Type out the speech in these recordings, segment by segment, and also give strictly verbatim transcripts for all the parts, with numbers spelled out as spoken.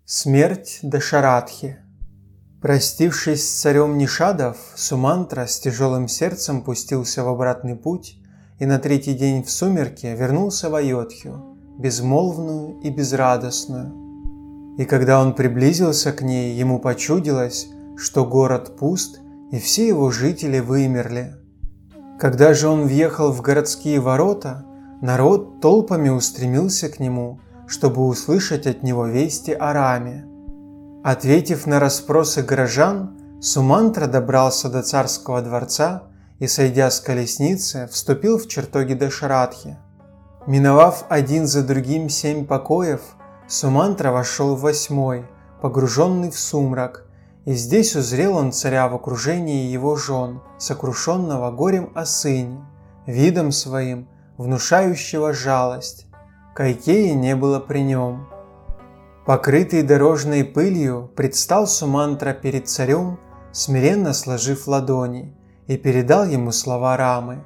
Смерть Дашаратхи. Простившись с царем Нишадов, Сумантра с тяжелым сердцем пустился в обратный путь и на третий день в сумерки вернулся в Айодхью, безмолвную и безрадостную. И когда он приблизился к ней, ему почудилось, что город пуст и все его жители вымерли. Когда же он въехал в городские ворота, народ толпами устремился к нему, чтобы услышать от него вести о Раме. Ответив на расспросы горожан, Сумантра добрался до царского дворца и, сойдя с колесницы, вступил в чертоги Дашаратхи. Миновав один за другим семь покоев, Сумантра вошел в восьмой, погруженный в сумрак, и здесь узрел он царя в окружении его жен, сокрушенного горем о сыне, видом своим, внушающего жалость. Кайкеи не было при нем. Покрытый дорожной пылью, предстал Сумантра перед царем, смиренно сложив ладони, и передал ему слова Рамы.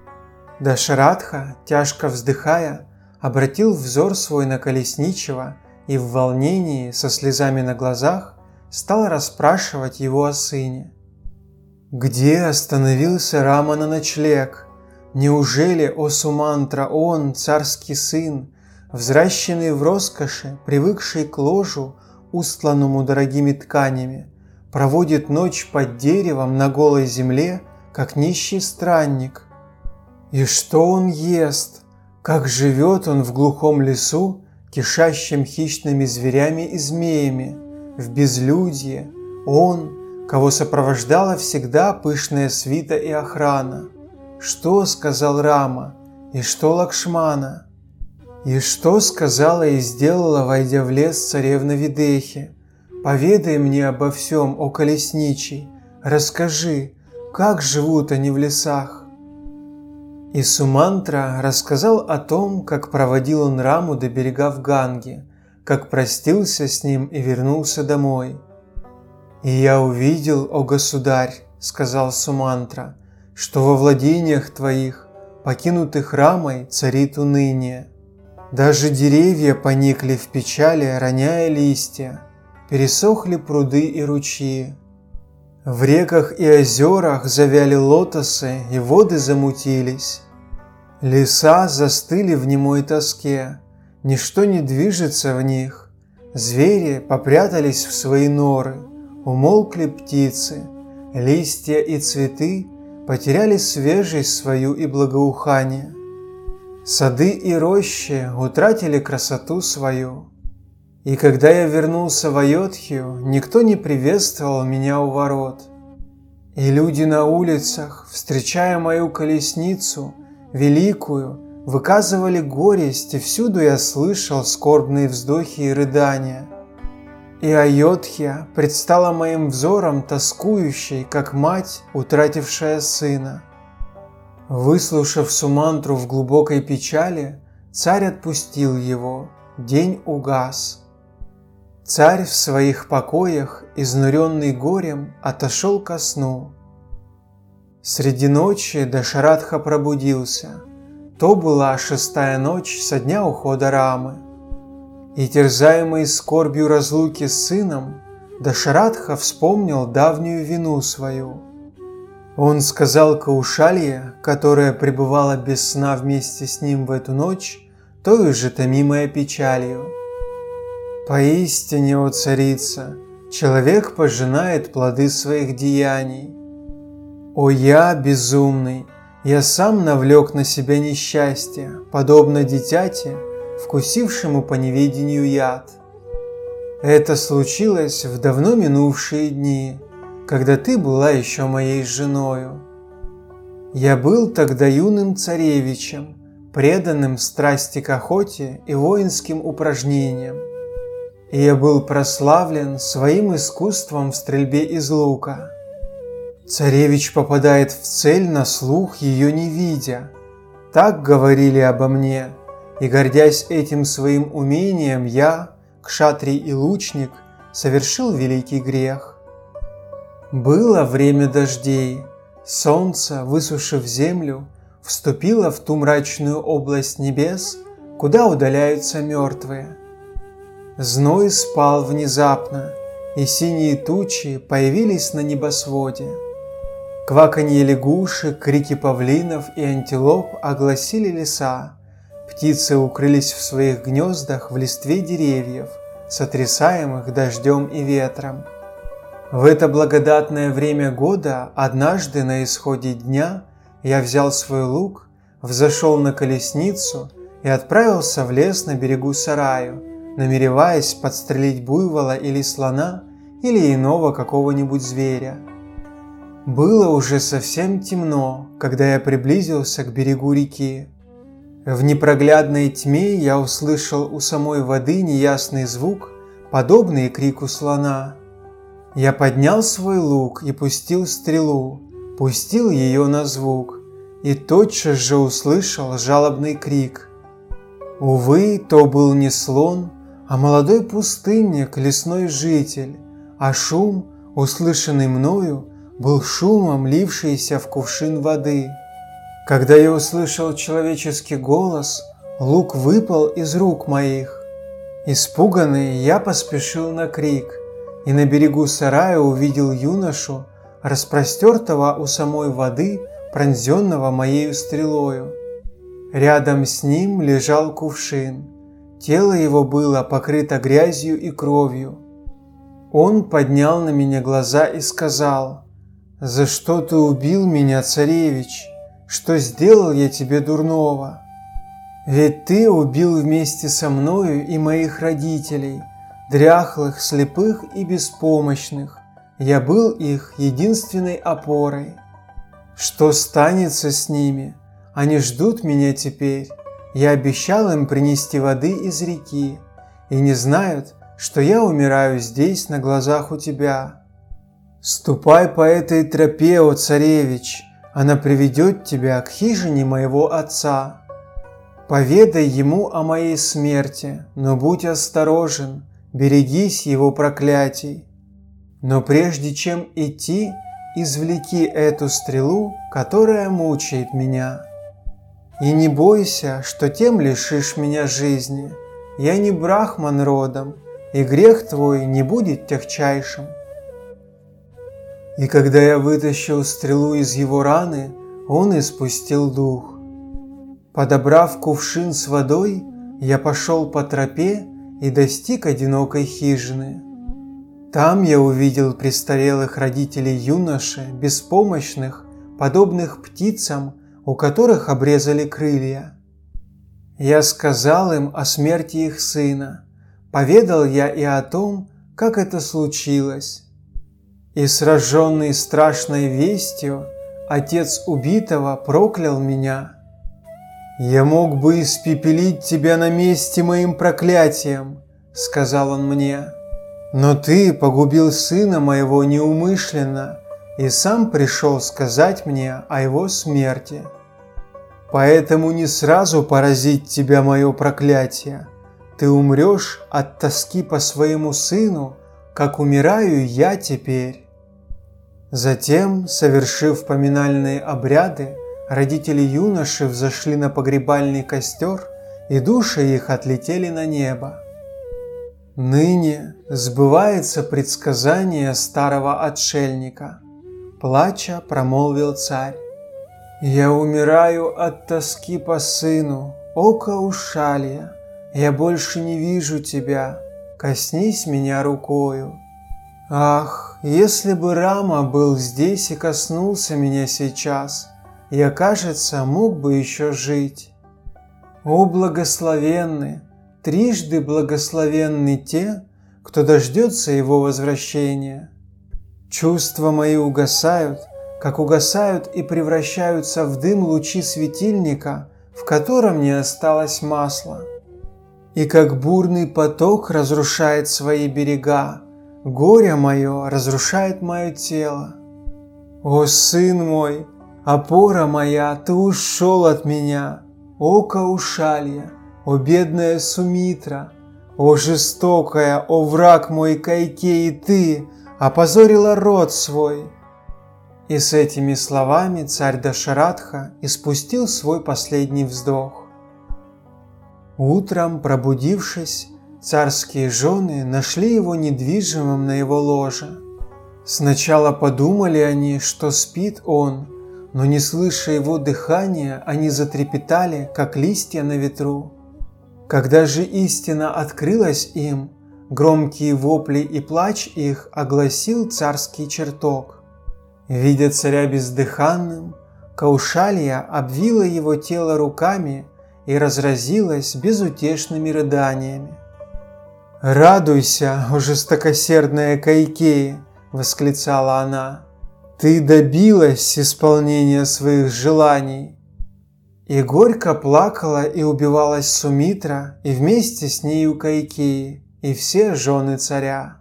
Дашаратха, тяжко вздыхая, обратил взор свой на колесничего и в волнении, со слезами на глазах, стал расспрашивать его о сыне. «Где остановился Рама на ночлег? Неужели, о Сумантра, он, царский сын, взращенный в роскоши, привыкший к ложу, устланному дорогими тканями, проводит ночь под деревом на голой земле, как нищий странник? И что он ест? Как живет он в глухом лесу, кишащем хищными зверями и змеями, в безлюдье, он, кого сопровождала всегда пышная свита и охрана? Что сказал Рама, и что Лакшмана? И что сказала и сделала, войдя в лес, царевна Видехи? Поведай мне обо всем, о колесничий, расскажи, как живут они в лесах». И Сумантра рассказал о том, как проводил он Раму до берегов Ганги, как простился с ним и вернулся домой. «И я увидел, о государь, — сказал Сумантра, — что во владениях твоих, покинутых Рамой, царит уныние. Даже деревья поникли в печали, роняя листья, пересохли пруды и ручьи. В реках и озерах завяли лотосы, и воды замутились. Леса застыли в немой тоске, ничто не движется в них. Звери попрятались в свои норы, умолкли птицы, листья и цветы потеряли свежесть свою и благоухание. Сады и рощи утратили красоту свою. И когда я вернулся в Айодхью, никто не приветствовал меня у ворот. И люди на улицах, встречая мою колесницу, великую, выказывали горесть, и всюду я слышал скорбные вздохи и рыдания. И Айодхья предстала моим взором тоскующей, как мать, утратившая сына. Выслушав Сумантру в глубокой печали, царь отпустил его, день угас. Царь в своих покоях, изнуренный горем, отошел ко сну. Среди ночи Дашаратха пробудился. То была шестая ночь со дня ухода Рамы. И, терзаемый скорбью разлуки с сыном, Дашаратха вспомнил давнюю вину свою. Он сказал Каушалье, которая пребывала без сна вместе с ним в эту ночь, той же томимая печалью: «Поистине, о царица, человек пожинает плоды своих деяний. О я, безумный, я сам навлек на себя несчастье, подобно дитяти, вкусившему по неведению яд. Это случилось в давно минувшие дни, когда ты была еще моей женою. Я был тогда юным царевичем, преданным страсти к охоте и воинским упражнениям. И я был прославлен своим искусством в стрельбе из лука. Царевич попадает в цель на слух, ее не видя. Так говорили обо мне, и, гордясь этим своим умением, я, кшатрий и лучник, совершил великий грех. Было время дождей, солнце, высушив землю, вступило в ту мрачную область небес, куда удаляются мертвые. Зной спал внезапно, и синие тучи появились на небосводе. Кваканье лягушек, крики павлинов и антилоп огласили леса. Птицы укрылись в своих гнездах в листве деревьев, сотрясаемых дождем и ветром. В это благодатное время года однажды на исходе дня я взял свой лук, взошел на колесницу и отправился в лес на берегу Сараю, намереваясь подстрелить буйвола или слона или иного какого-нибудь зверя. Было уже совсем темно, когда я приблизился к берегу реки. В непроглядной тьме я услышал у самой воды неясный звук, подобный крику слона. Я поднял свой лук и пустил стрелу, пустил ее на звук, и тотчас же услышал жалобный крик. Увы, то был не слон, а молодой пустынник, лесной житель, а шум, услышанный мною, был шумом, лившийся в кувшин воды. Когда я услышал человеческий голос, лук выпал из рук моих. Испуганный, я поспешил на крик, и на берегу сарая увидел юношу, распростертого у самой воды, пронзенного моею стрелою. Рядом с ним лежал кувшин. Тело его было покрыто грязью и кровью. Он поднял на меня глаза и сказал: «За что ты убил меня, царевич? Что сделал я тебе дурного? Ведь ты убил вместе со мною и моих родителей, дряхлых, слепых и беспомощных. Я был их единственной опорой. Что станется с ними? Они ждут меня теперь. Я обещал им принести воды из реки, и не знают, что я умираю здесь на глазах у тебя. Ступай по этой тропе, о царевич, она приведет тебя к хижине моего отца. Поведай ему о моей смерти, но будь осторожен, берегись его проклятий. Но прежде чем идти, извлеки эту стрелу, которая мучает меня. И не бойся, что тем лишишь меня жизни. Я не брахман родом, и грех твой не будет тягчайшим». И когда я вытащил стрелу из его раны, он испустил дух. Подобрав кувшин с водой, я пошел по тропе и достиг одинокой хижины. Там я увидел престарелых родителей юноши, беспомощных, подобных птицам, у которых обрезали крылья. Я сказал им о смерти их сына, поведал я и о том, как это случилось. И сраженный страшной вестью, отец убитого проклял меня. «Я мог бы испепелить тебя на месте моим проклятием», — сказал он мне, «но ты погубил сына моего неумышленно и сам пришел сказать мне о его смерти. Поэтому не сразу поразит тебя мое проклятие. Ты умрешь от тоски по своему сыну, как умираю я теперь». Затем, совершив поминальные обряды, родители юноши взошли на погребальный костер, и души их отлетели на небо. Ныне сбывается предсказание старого отшельника. Плача промолвил царь: «Я умираю от тоски по сыну, о Каушалья, я больше не вижу тебя, коснись меня рукою». Ах, если бы Рама был здесь и коснулся меня сейчас, я, кажется, мог бы еще жить. О благословенны, трижды благословенны те, кто дождется его возвращения. Чувства мои угасают, как угасают и превращаются в дым лучи светильника, в котором не осталось масла. И как бурный поток разрушает свои берега, горе мое разрушает мое тело. О, сын мой, опора моя, ты ушел от меня. О, Каушалья, о, бедная Сумитра, о, жестокая, о, враг мой Кайкеи, ты опозорила род свой. И с этими словами царь Дашаратха испустил свой последний вздох. Утром, пробудившись, Царские жены нашли его недвижимым на его ложе. Сначала подумали они, что спит он, но не слыша его дыхания, они затрепетали, как листья на ветру. Когда же истина открылась им, громкие вопли и плач их огласил царский чертог. Видя царя бездыханным, Каушалья обвила его тело руками и разразилась безутешными рыданиями. «Радуйся, о жестокосердная Кайкея!» — восклицала она. «Ты добилась исполнения своих желаний!» И горько плакала и убивалась Сумитра, и вместе с нею Кайкеи, и все жены царя.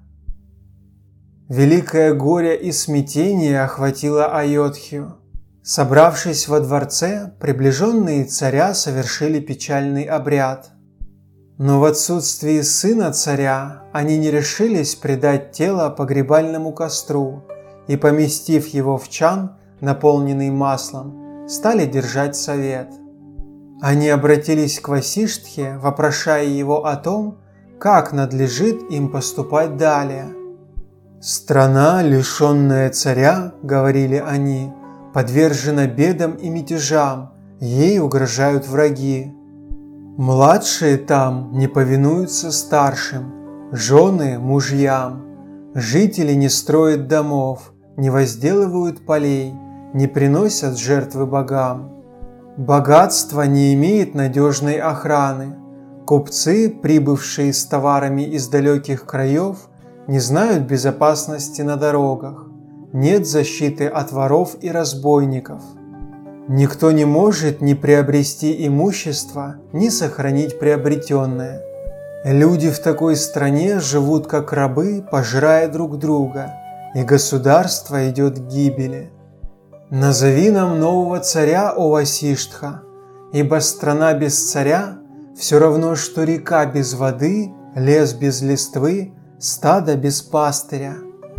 Великое горе и смятение охватило Айодхью. Собравшись во дворце, приближенные царя совершили печальный обряд. Но в отсутствии сына царя они не решились предать тело погребальному костру и, поместив его в чан, наполненный маслом, стали держать совет. Они обратились к Васиштхе, вопрошая его о том, как надлежит им поступать далее. «Страна, лишенная царя, — говорили они, — подвержена бедам и мятежам, ей угрожают враги. Младшие там не повинуются старшим, жены – мужьям, жители не строят домов, не возделывают полей, не приносят жертвы богам. Богатство не имеет надежной охраны. Купцы, прибывшие с товарами из далеких краев, не знают безопасности на дорогах. Нет защиты от воров и разбойников. Никто не может ни приобрести имущество, ни сохранить приобретенное. Люди в такой стране живут как рабы, пожирая друг друга, и государство идет к гибели. Назови нам нового царя, о Васиштха, ибо страна без царя все равно, что река без воды, лес без листвы, стадо без пастыря».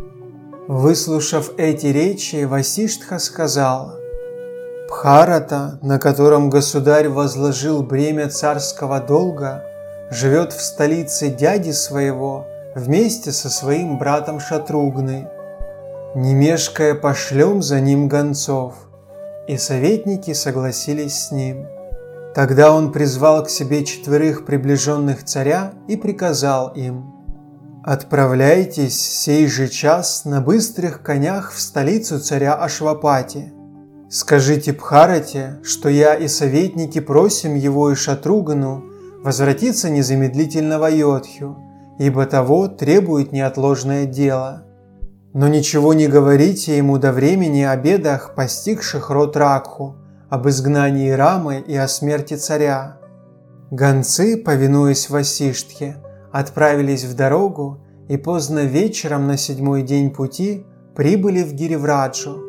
Выслушав эти речи, Васиштха сказал: «Бхарата, на котором государь возложил бремя царского долга, живет в столице дяди своего вместе со своим братом Шатругной. Не мешкая, пошлем за ним гонцов». И советники согласились с ним. Тогда он призвал к себе четверых приближенных царя и приказал им: «Отправляйтесь сей же час на быстрых конях в столицу царя Ашвапати. Скажите Бхарате, что я и советники просим его и Шатругану возвратиться незамедлительно в Айодхью, ибо того требует неотложное дело. Но ничего не говорите ему до времени о бедах, постигших род Ракху, об изгнании Рамы и о смерти царя». Гонцы, повинуясь Васиштхе, отправились в дорогу и поздно вечером на седьмой день пути прибыли в Гиривраджу.